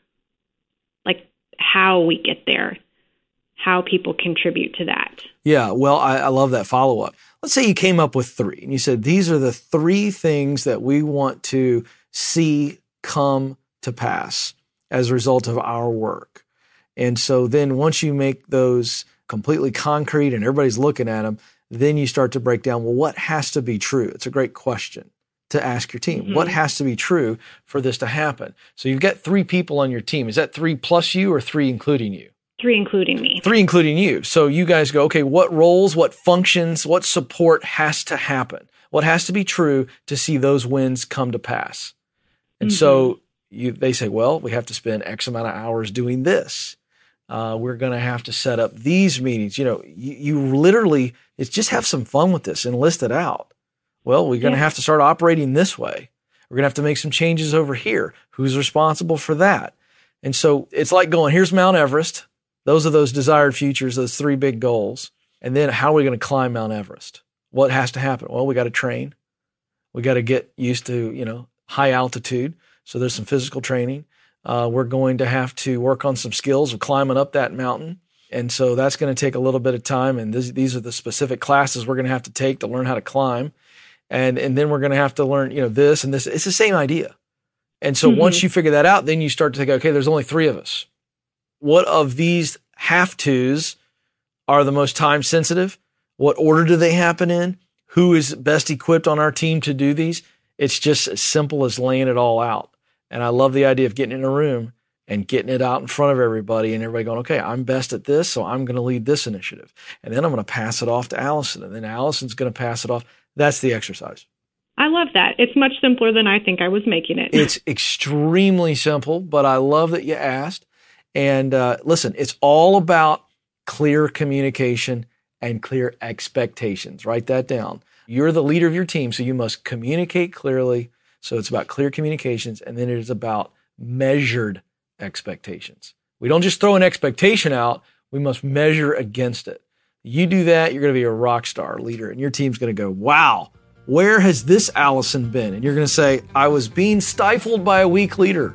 Like how we get there, how people contribute to that. Yeah, well, I, I love that follow-up. Let's say you came up with three and you said, these are the three things that we want to see come to pass as a result of our work. And so then once you make those completely concrete and everybody's looking at them, then you start to break down, well, what has to be true? It's a great question to ask your team. Mm-hmm. What has to be true for this to happen? So you've got three people on your team. Is that three plus you or three including you? Three including me. Three including you. So you guys go, okay, what roles, what functions, what support has to happen? What has to be true to see those wins come to pass? And mm-hmm. so you, they say, well, we have to spend X amount of hours doing this. Uh, we're going to have to set up these meetings. You know, you, you literally, it's just have some fun with this and list it out. Well, we're going to yeah. have to start operating this way. We're going to have to make some changes over here. Who's responsible for that? And so it's like going, here's Mount Everest. Those are those desired futures, those three big goals. And then how are we going to climb Mount Everest? What has to happen? Well, we got to train. We got to get used to, you know, high altitude. So there's some physical training. Uh, we're going to have to work on some skills of climbing up that mountain. And so that's going to take a little bit of time. And this, these are the specific classes we're going to have to take to learn how to climb. And, and then we're going to have to learn, you know, this and this. It's the same idea. And so mm-hmm. once you figure that out, then you start to think, okay, there's only three of us. What of these have-tos are the most time sensitive? What order do they happen in? Who is best equipped on our team to do these? It's just as simple as laying it all out. And I love the idea of getting in a room and getting it out in front of everybody and everybody going, okay, I'm best at this, so I'm going to lead this initiative. And then I'm going to pass it off to Allison, and then Allison's going to pass it off. That's the exercise. I love that. It's much simpler than I think I was making it. It's extremely simple, but I love that you asked. And uh, listen, it's all about clear communication and clear expectations. Write that down. You're the leader of your team, so you must communicate clearly. So it's about clear communications, and then it is about measured expectations. We don't just throw an expectation out. We must measure against it. You do that, you're going to be a rock star leader, and your team's going to go, wow, where has this Allison been? And you're going to say, I was being stifled by a weak leader.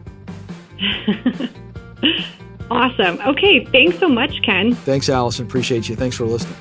Awesome. Okay, thanks so much, Ken. Thanks, Allison. Appreciate you. Thanks for listening.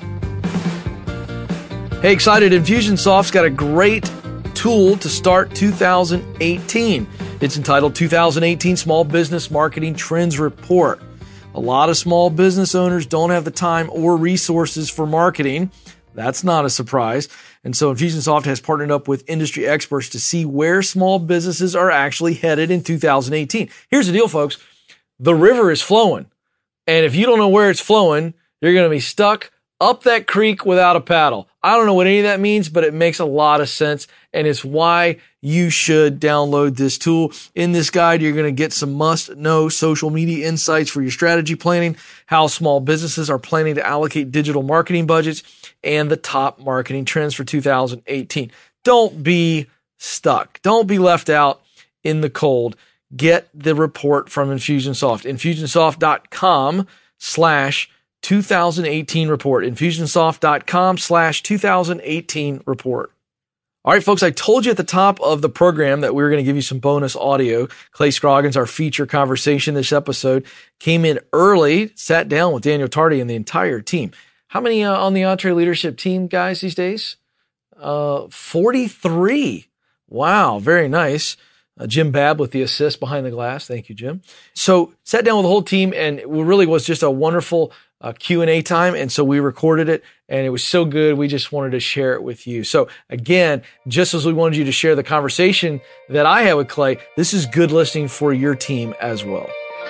Hey, excited, Infusionsoft's got a great tool to start two thousand eighteen. It's entitled two thousand eighteen Small Business Marketing Trends Report. A lot of small business owners don't have the time or resources for marketing. That's not a surprise. And so Infusionsoft has partnered up with industry experts to see where small businesses are actually headed in two thousand eighteen. Here's the deal, folks. The river is flowing. And if you don't know where it's flowing, you're going to be stuck up that creek without a paddle. I don't know what any of that means, but it makes a lot of sense. And it's why you should download this tool. In this guide, you're going to get some must-know social media insights for your strategy planning, how small businesses are planning to allocate digital marketing budgets, and the top marketing trends for two thousand eighteen. Don't be stuck. Don't be left out in the cold. Get the report from Infusionsoft. Infusionsoft.com slash 2018 report. Infusionsoft.com slash 2018 report. All right, folks, I told you at the top of the program that we were going to give you some bonus audio. Clay Scroggins, our feature conversation this episode, came in early, sat down with Daniel Tardy and the entire team. How many uh, on the EntreLeadership team, guys, these days? Uh, forty-three. Wow, very nice. Uh, Jim Babb with the assist behind the glass. Thank you, Jim. So sat down with the whole team, and it really was just a wonderful uh, Q and A time. And so we recorded it, and it was so good. We just wanted to share it with you. So again, just as we wanted you to share the conversation that I had with Clay, this is good listening for your team as well.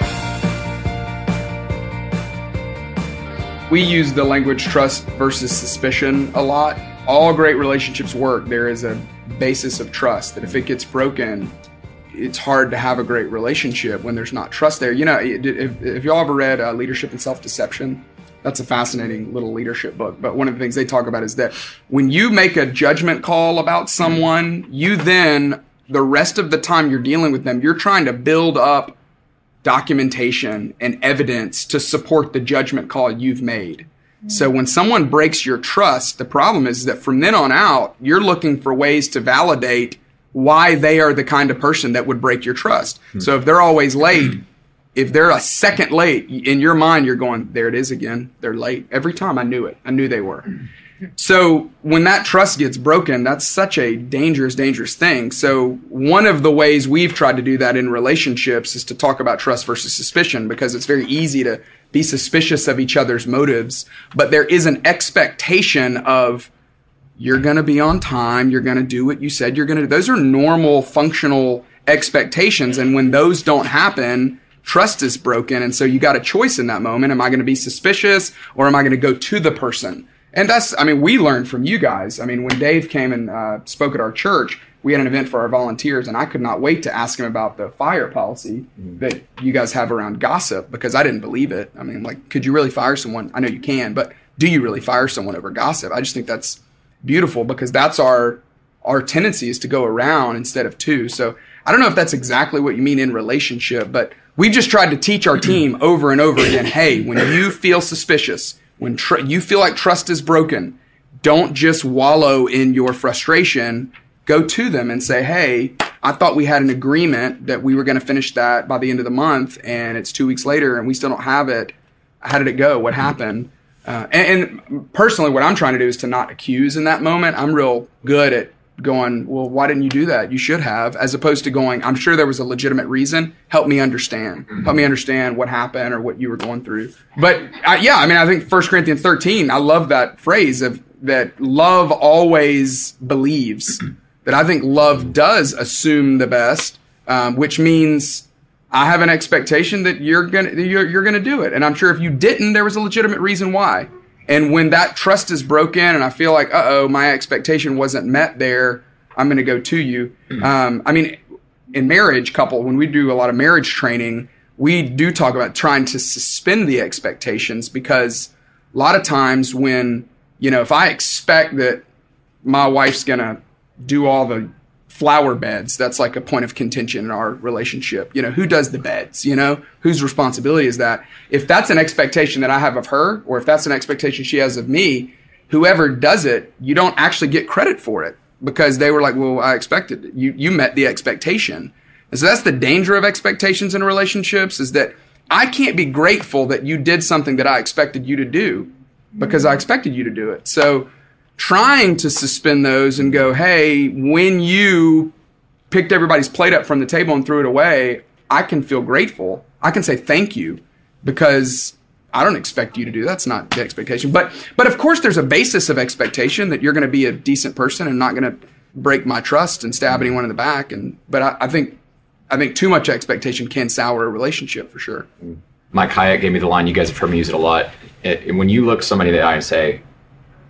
We use the language trust versus suspicion a lot. All great relationships work. There is a basis of trust that if it gets broken, it's hard to have a great relationship when there's not trust there. You know, if, if y'all ever read uh, Leadership and Self-Deception, that's a fascinating little leadership book. But one of the things they talk about is that when you make a judgment call about someone, you then, the rest of the time you're dealing with them, you're trying to build up documentation and evidence to support the judgment call you've made. So when someone breaks your trust, the problem is that from then on out, you're looking for ways to validate why they are the kind of person that would break your trust. Mm-hmm. So if they're always late, if they're a second late, in your mind, you're going, there it is again. They're late. Every time I knew it. I knew they were. So when that trust gets broken, that's such a dangerous, dangerous thing. So one of the ways we've tried to do that in relationships is to talk about trust versus suspicion, because it's very easy to be suspicious of each other's motives, but there is an expectation of you're going to be on time, you're going to do what you said you're going to do. Those are normal functional expectations, and when those don't happen, trust is broken. And so you got a choice in that moment. Am I going to be suspicious, or am I going to go to the person? And that's, I mean, we learned from you guys. I mean, when Dave came and uh, spoke at our church, we had an event for our volunteers, and I could not wait to ask him about the fire policy mm. that you guys have around gossip, because I didn't believe it. I mean, like, could you really fire someone? I know you can, but do you really fire someone over gossip? I just think that's beautiful, because that's our our tendency, is to go around instead of to. So I don't know if that's exactly what you mean in relationship, but we've just tried to teach our team over and over again, hey, when you feel suspicious, when tr- you feel like trust is broken, don't just wallow in your frustration. Go to them and say, hey, I thought we had an agreement that we were going to finish that by the end of the month, and it's two weeks later and we still don't have it. How did it go? What happened? Uh, and, and personally, what I'm trying to do is to not accuse in that moment. I'm real good at going, well, why didn't you do that? You should have, as opposed to going, I'm sure there was a legitimate reason. Help me understand. Help me understand what happened or what you were going through. But uh, yeah, I mean, I think First Corinthians thirteen, I love that phrase of that love always believes. That I think love does assume the best, um, which means I have an expectation that you're gonna you're, you're gonna do it, and I'm sure if you didn't, there was a legitimate reason why. And when that trust is broken, and I feel like, uh oh, my expectation wasn't met there, I'm gonna go to you. Um, I mean, in marriage, couple, when we do a lot of marriage training, we do talk about trying to suspend the expectations, because a lot of times when, you know, if I expect that my wife's gonna do all the flower beds, that's like a point of contention in our relationship. You know, who does the beds? You know, whose responsibility is that? If that's an expectation that I have of her, or if that's an expectation she has of me, whoever does it, you don't actually get credit for it, because they were like, well, I expected it. You, you met the expectation. And so that's the danger of expectations in relationships, is that I can't be grateful that you did something that I expected you to do, because I expected you to do it. So trying to suspend those and go, hey, when you picked everybody's plate up from the table and threw it away, I can feel grateful. I can say thank you, because I don't expect you to do that. That's not the expectation. But but of course, there's a basis of expectation that you're going to be a decent person and not going to break my trust and stab anyone in the back. And but I, I think I think too much expectation can sour a relationship for sure. Mike Hyatt gave me the line. You guys have heard me use it a lot. It, when you look somebody in the eye and say,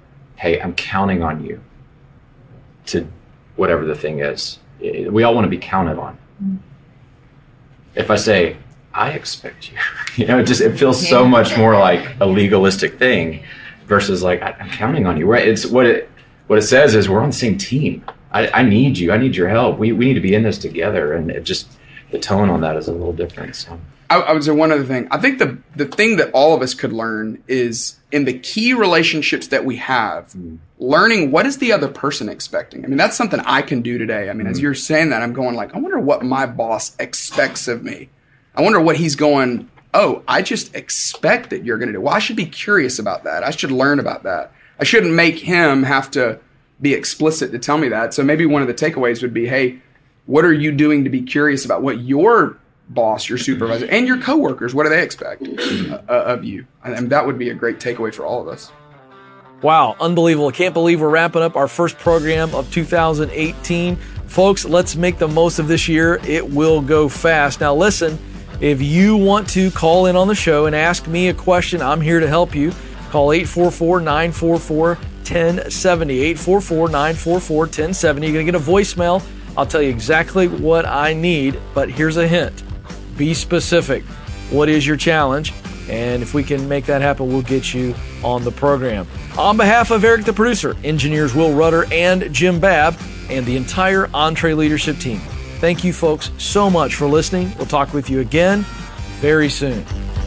hey, I'm counting on you to whatever the thing is. We all want to be counted on. Mm. If I say, I expect you, you know, it just, it feels so much more like a legalistic thing versus like, I'm counting on you, right? It's what it, what it says is we're on the same team. I, I need you. I need your help. We we need to be in this together. And it just, the tone on that is a little different. So I, I would say one other thing. I think the, the thing that all of us could learn is in the key relationships that we have, mm. learning what is the other person expecting. I mean, that's something I can do today. I mean, mm. as you're saying that, I'm going like, I wonder what my boss expects of me. I wonder what he's going, oh, I just expect that you're going to do. Well, I should be curious about that. I should learn about that. I shouldn't make him have to be explicit to tell me that. So maybe one of the takeaways would be, hey, what are you doing to be curious about what your boss, your supervisor, and your coworkers, what do they expect uh, of you? And that would be a great takeaway for all of us. Wow, unbelievable. I can't believe we're wrapping up our first program of two thousand eighteen. Folks, let's make the most of this year. It will go fast. Now listen, if you want to call in on the show and ask me a question, I'm here to help you. Call eight four four, nine four four, one zero seven zero, eight four four, nine four four, one zero seven zero. You're going to get a voicemail. I'll tell you exactly what I need, but here's a hint. Be specific. What is your challenge? And if we can make that happen, we'll get you on the program. On behalf of Eric, the producer, engineers Will Rudder and Jim Babb, and the entire EntreLeadership team, thank you folks so much for listening. We'll talk with you again very soon.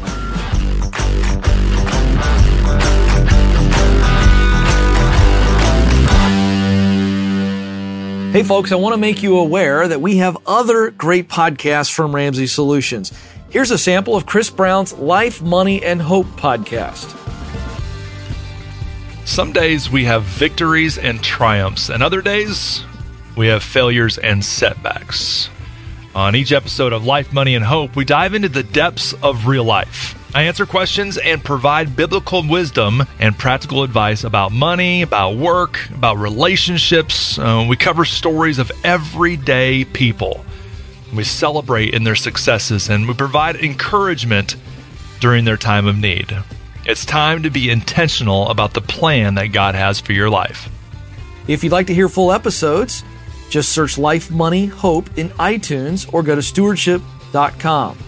Hey folks, I want to make you aware that we have other great podcasts from Ramsey Solutions. Here's a sample of Chris Brown's Life, Money, and Hope podcast. Some days we have victories and triumphs, and other days we have failures and setbacks. On each episode of Life, Money, and Hope, we dive into the depths of real life. I answer questions and provide biblical wisdom and practical advice about money, about work, about relationships. Uh, we cover stories of everyday people. We celebrate in their successes, and we provide encouragement during their time of need. It's time to be intentional about the plan that God has for your life. If you'd like to hear full episodes, just search Life, Money, Hope in iTunes or go to stewardship dot com.